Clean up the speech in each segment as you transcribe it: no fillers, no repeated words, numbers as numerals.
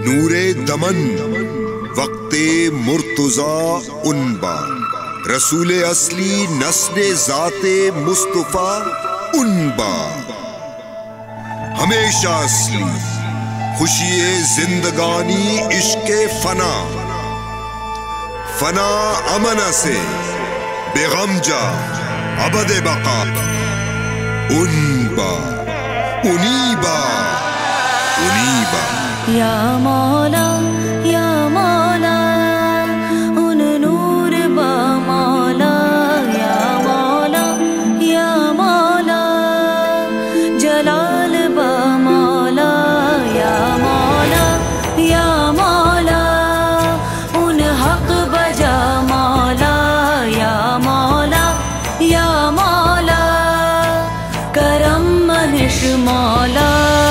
नूरे दमन वक्ते मुर्तुजा उनबा, रसूले असली नस्ने जाते मुस्तफा उनबा। हमेशा असली खुशिये जिंदगानी इश्के फना, फना अमना से बेगमजा अबदे बका उनबा उनीबा उनीबा। या मौला या मौला उन नूर बा मौला, या मौला या मौला जलाल बा मौला, या मौला या मौला उन हक बजा मौला, या मौला या मौला करम महिश मौला।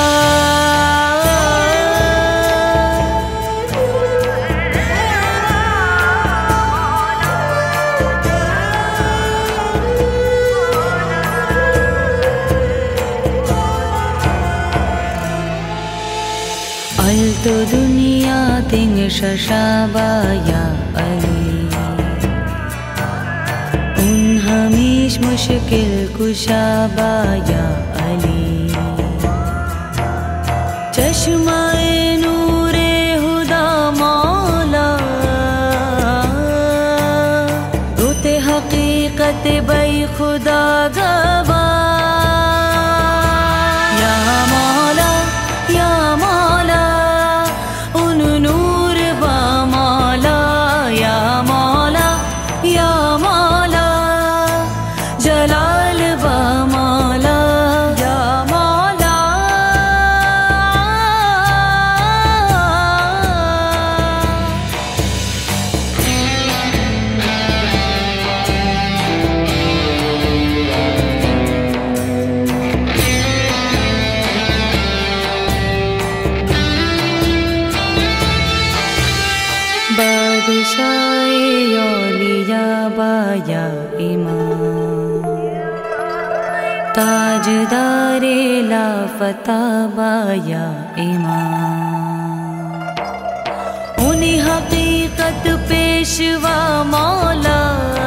तो दुनिया तिंग शशाबा या अली, उन हमीश मुश्किल कुशाबा या अली। चश्माए नूरे हुदा मौला, रोते हकीकत बई खुदा गवा। या मौला या मौला जलाल बा मौला, या मौला। बादशाहे औलिया बाया इमाम, ताजदारे लाफता बाया इमाम। उन्हें हकीकत पेशवा मौला,